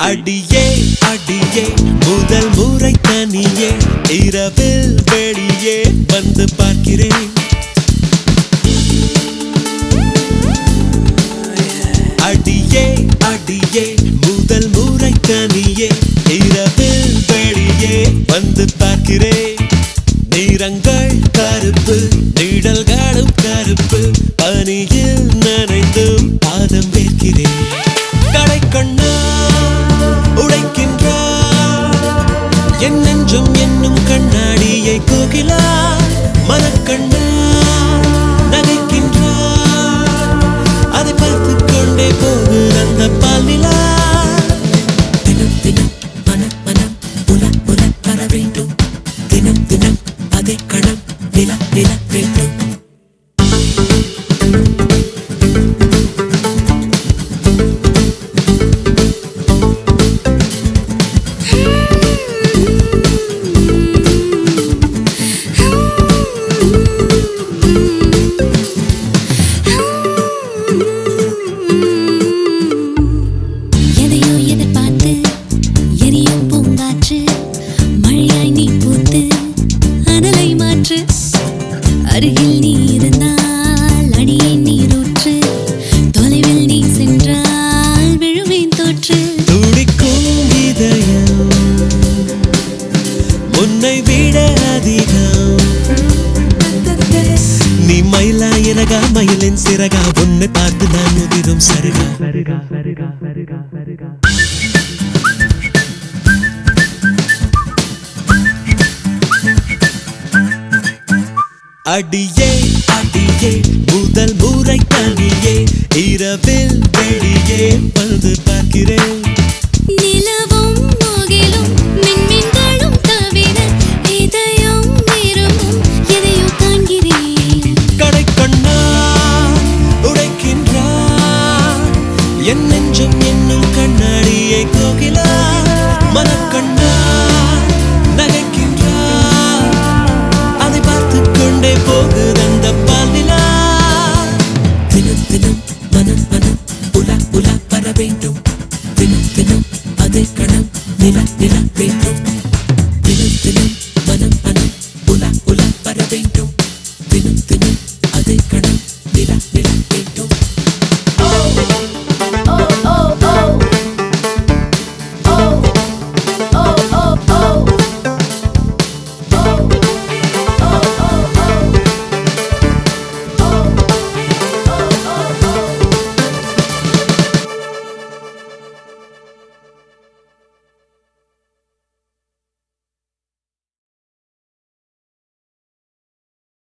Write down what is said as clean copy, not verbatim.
அடியே அடியே முதல் முறை தனியே இரவில் வெளியே வந்து பார்க்கிறேன். அடியே அடியே முதல் முறை தனியே இரவில் வெளியே வந்து பார்க்கிறேன். நிறங்கள் கருப்பு நிழல்களும் கருப்பு பனியில் நனைந்தும் பாதம் வைக்கிறேன். கடை கண்ணா உடைக்கின்றார் என் நெஞ்சம் என்னும் கண்ணாடியை கோகிலா மனக்கண்ணா நகைக்கின்றார் அதை பார்த்து கொண்டே போகு அந்த பாலிலா. தினம் தினம் மனம் மனம் புல புல வர வேண்டும். தினம் தினம் அதே கணம் நில நில வேண்டும். அருகில் நீ இருந்தால் அடியே நீரூற்று தொலைவில் நீ சென்றால் விழுவேன் தோற்று. துடிக்கும் இதயம் உன்னை விட அதிகம். நீ மயிலா இறகா மயிலின் சிறகா உன்னை பார்த்து நான் உதிரும் சருகா. அடியே அடியே முதல் முறை தனியே இரவில் வெளியே வந்து பார்க்கிறேன். நிலவும் முகிலும் மின்மின்களும் தவிர இதயம் விரும்பும் எதையோ காண்கிறேன். கடை கண்ணா உடைக்கின்றார் என் நெஞ்சம் என்னும் கண்ணாடியை கோகிலா மனக்கண்ணா நகைக்கின்றார் அதை பார்த்து கொண்டே போகு அந்த பாலிலா. தினம் தினம் மனம் மனம் புல புல வர வேண்டும். தினம் தினம் அதே கணம் நில நில